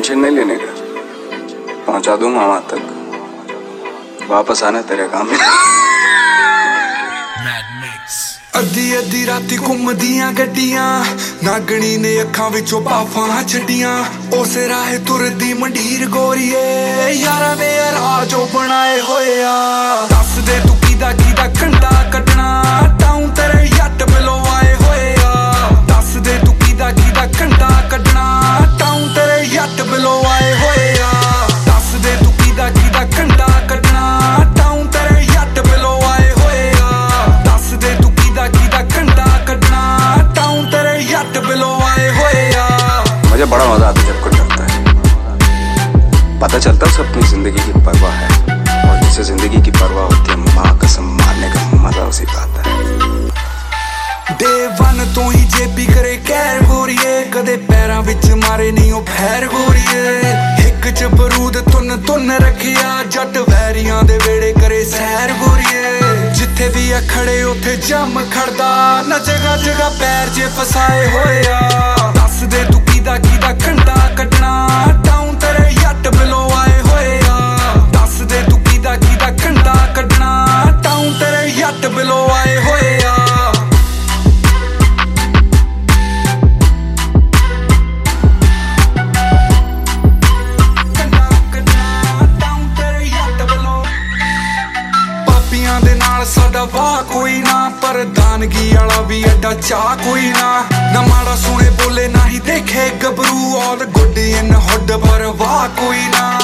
Tension नहीं लेने का, पहुंचा दूंगा वहां तक, वापस आना तेरे काम में। अद्धी अद्धी राती घुमदियां गड्डियां, नागणी ने अखां विचों पाफां छड्डियां, उसे राहे तुरदी मंडीर गोरीए, यारां ने राजो बनाए होए आ। दस दे तू कीदा कंडा कड्डना, टाउन तेरे जट बिलो आए होए आ। दस दे तू कीदा कंडा कड्डना, टाउन तेरे जट बिलो आए होए आ। दस दे तू कीदा कंडा कड्डना, टाउन तेरे जट बिलो आए होए आ। दस दे तू कीदा कंडा कड्डना, टाउन तेरे जट बिलो आए होए आ। मुझे बड़ा मजा आता है जब कुछ चलता है, पता चलता है अपनी जिंदगी की परवाह है, और जिसे जिंदगी की परवाह होती है माँ कसम मारने का मजा उसी का आता है। डे वन तो ही जेबी करे कैर गोरीए, कदे पैरां विच मारे नहीं ओ फैर गोरीए। हिक च बरूद तुन तुन रखिया, जट वैरियां दे वेड़े करे सैर गोरीए। जिथे भी आ खड़े उथे जम खड़दा, न जगह जगह पैर जे फसाए होए आ। दस दे तू कीदा कंडा कड्डना, टाउन तेरे जट बिलो आए होए आ। दस दे तू कीदा कंडा कड्डना, टाउन तेरे जट बिलो आए होए आ। साडा वाह कोई ना, प्रधानगी वाला भी एडा चाह कोई ना। ना माड़ा सुने बोले ना ही देखे गबरू, ऑल गुड इन हुड पर वाह कोई ना।